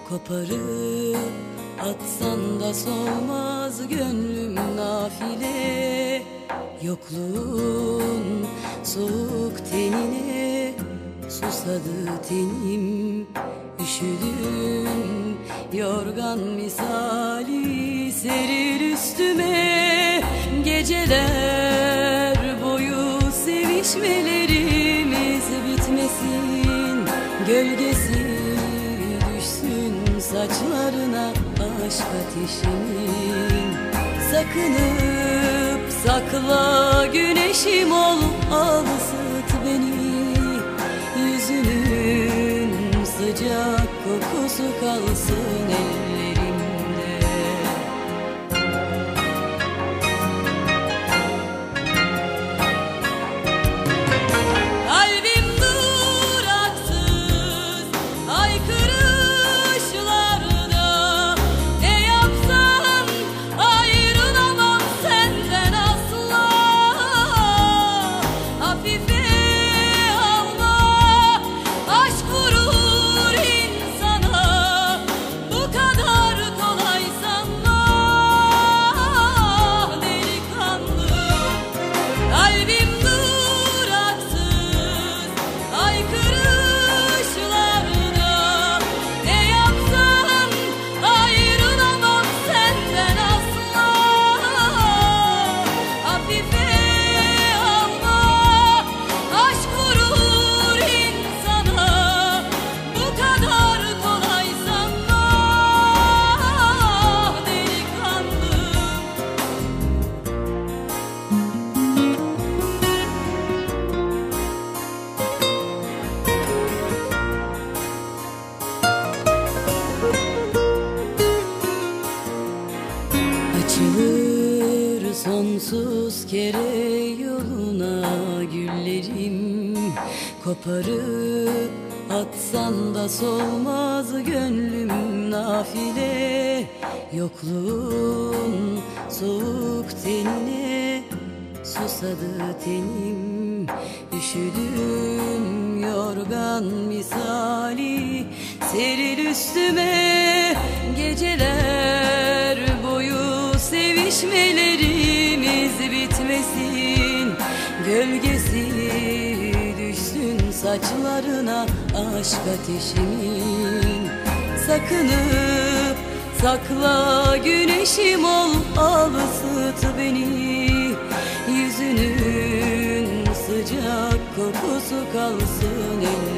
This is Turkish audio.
Koparıp atsan da solmaz gönlüm nafile. Yokluğun soğuk tenine susadı tenim. Üşüdüm yorgan misali serir üstüme. Geceler boyu sevişmelerimiz bitmesin. Gölgesi düşsün saçlarına aşk ateşimin. Sakınıp sakla güneşim ol, al ısıt beni. Yüzünün sıcak kokusu kalsın ellerimde. Kalbim duraksız haykırışlarda, ne yapsam ayrılamam senden asla. Hafife alma, aşk vurur insana, bu kadar kolay sanma delikanlı. Kalbim duraksız haykırışlarda, ne yapsam ayrılamam senden asla. Hafife alma, aşk vurur insana, bu kadar kolay sanma delikanlı. Açılır sonsuz kere yoluna güllerim. Koparıp atsan da solmaz gönlüm nafile. Yokluğun soğuk tenine susadı tenim. Üşüdüm yorgan misali seril üstüme. Geceler boyu sevişmelerimiz bitmesin. Gölgesi düşsün saçlarına aşk ateşimin. Sakınıp sakla güneşim ol, al ısıt beni. Yüzünün sıcak kokusu kalsın ellerimde.